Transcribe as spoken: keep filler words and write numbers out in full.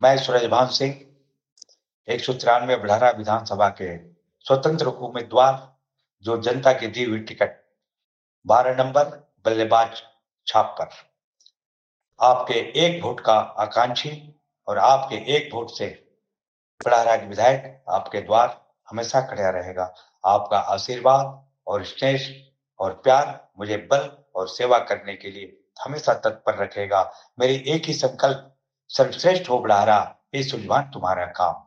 मैं सूरजभान सिंह, एक सौ तिरानवे बुढ़ारा विधानसभा के स्वतंत्र उम्मीदवार, जो जनता की दी हुई टिकट बारह नंबर बल्लेबाज छाप पर आपके एक वोट का आकांक्षी और आपके एक वोट से बुढ़ारा के विधायक आपके द्वार हमेशा खड़ा रहेगा। आपका आशीर्वाद और स्नेह और प्यार मुझे बल और सेवा करने के लिए हमेशा तत्पर रखेगा। मेरी एक ही संकल्प, सर्वश्रेष्ठ हो बुढ़ारा, ये सूरजभान तुम्हारा काम।